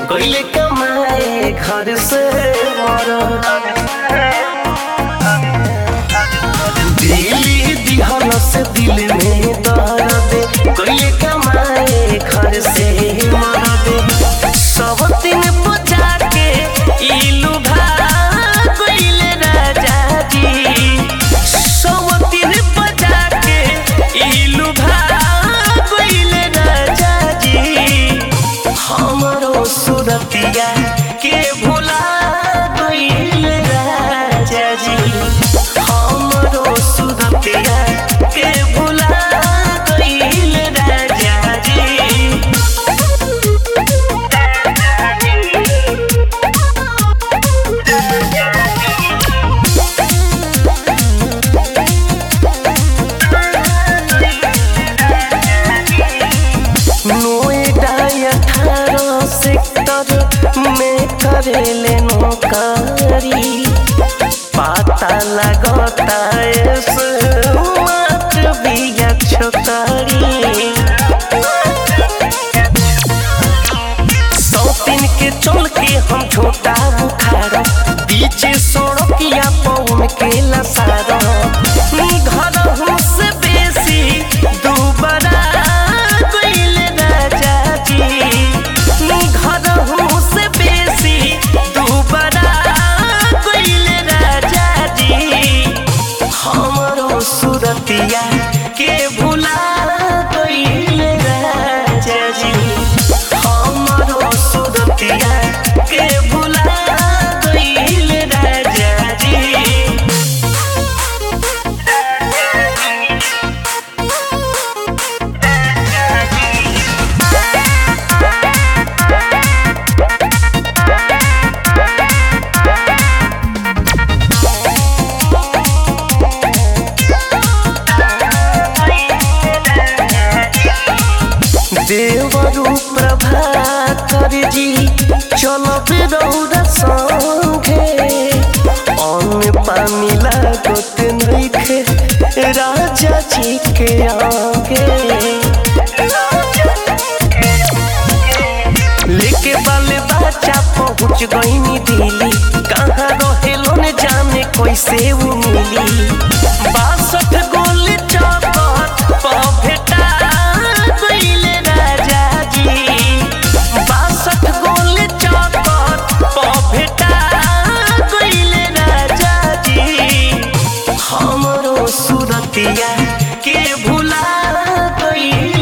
कोइले कमाए घर से दिली दिहल से दिल में दर्द कोइले कमाए घर से मरद सब दिन बुझा के इलू भाग कोइले राजा जी सब दिन बुझा के इलू भाग कोइले राजा जी हमरो सुरतिया के भुला कोइले राजा जी हमरो सुरतिया के भुला कोइले राजा जी नोएडा 18 सेक्टर में करेले नौकरी पता लगता मत बिया छोकरी सौतीन के चल के हम छोटा बुखार बीचे सड़किया पौन के लसार घर से बेसी दुबरा कोइले राजा जी घर से बेसी दुबरा कोइले राजा जी हमरो सुरतिया के भुला कोइले राजा जी हमरो सुरतिया के भुला कोइले राजा जी देवरु प्रभाकर जी चलब रौरा संगे अन्न पानी लागत नइखे राजा जी के आगे लेके बाले बच्चा पहुँच गईनी दिल्ली कहाँ रहेलो न जाने कैसे वो मिली 62 गोली चौकट पर भेटा कोइले राजा जी 62 गोली चौकट पर भेटा कोइले राजा जी हमरो सुरतिया के भुला कोइले